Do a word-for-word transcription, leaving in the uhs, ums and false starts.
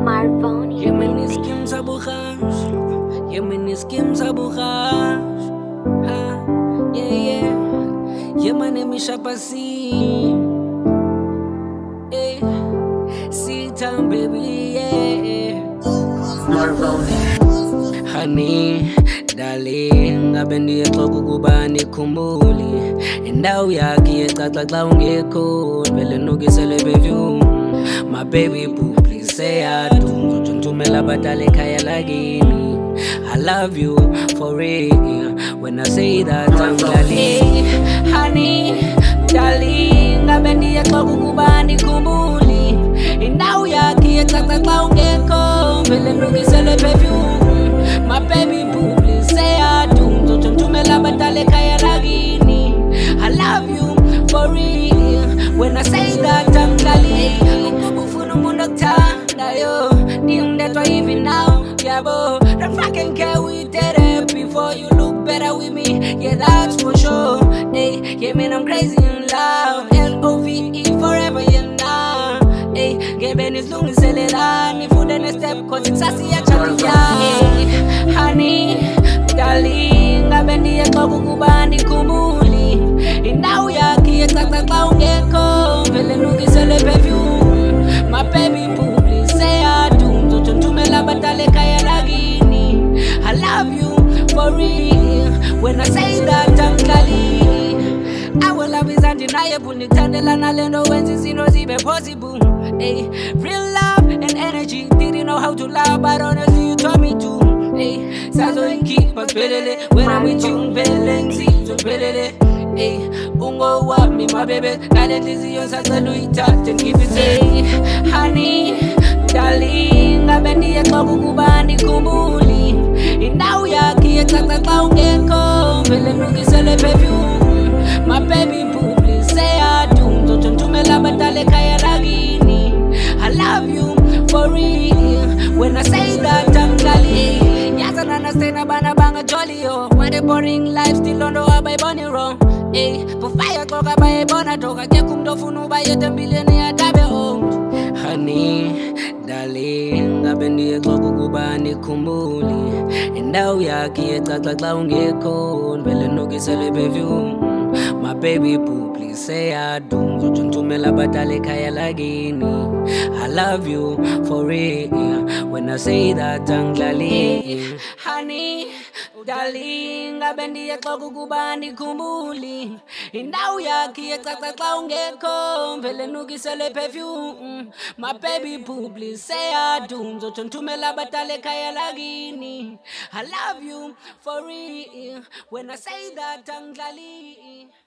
Marvoni. Yemeni skim sa bukas, Yemeni skim sa bukas. Ha, yeah yeah. Yemeni misha pasi. Eh, sit down baby yeah. Marvoni. Honey, darling, abendi exoku kuba nikhumbuli indawo yakhe ecaca xa ungekho vele nokisele perfume. My baby boo, please say I do. Ngizothumela abadala ekhaya lakini. I love you for real. When I say that I'm darling, honey, darling, abendi exoku kuba nikhumbuli indawo yakhe ecaca xa ungekho vele nokisele perfume. My baby boo, please say I do. Ngizothumela abadala ekhaya lakini. I love you for real. When I say that I'm darling, ukubufuna umuntu okuthandayo ndimdedwa even now, yabo. Don't fucking care we did it before you look better with me, yeah that's for sure. Hey, yeah man I'm crazy in love, L O V E forever yeah now. Hey, ngebe nisilungiselelani for the next step cause it's sassy ya chaliya. Hey, honey, darling, abendi exoku kuba nikhumbuli indawo yakhe ecaca xa ungekho vele nokisele perfume. My baby boo, please say I do. Ngizothumela abadala ekhaya lakini. I love you for real. When I say that I'm darling, I will love is undeniable. Nikuthandelana lento wenza izinto zibe possible. Hey, real love and energy. Didn't know how to love, but honestly you taught me to. Hey, sazoyikhipha siphelele. When I'm with you ngiphelele ngisizwe ngiphelele. Hey, ungo wami my baby, ngale nhliziyo sacela uyithathe ngiphisele. Hey, honey, darling, abendi exoku kuba nikhumbuli indawo yakhe ecaca xa ungekho vele nokisele perfume. My baby boo, please say I do. Ngizothumela abadala ekhaya lakini. I love you for real. When I say that I'm darling, yes I understand abana banga jolly yo. When the boring life still don't know abayibona wrong. Hey, bufaya xoka bayibona doka kekho umuntu ofuna uba yetembileni yadabe old. Honey, darling, abendi exoku kuba nikhumbuli indawo yakhe ecaca xa ungekho vele nokisele perfume. My baby boo, please say I do. Ngizothumela abadala ekhaya lakini. I love you for real. When I say that I'm darling, honey, darling, abendi exoku kuba nikhumbuli indawo yakhe ecaca xa ungekho vele nokisele perfume. My baby boo, please say I do. Ngizothumela abadala ekhaya lakini. I love you for real. When I say that I'm darling.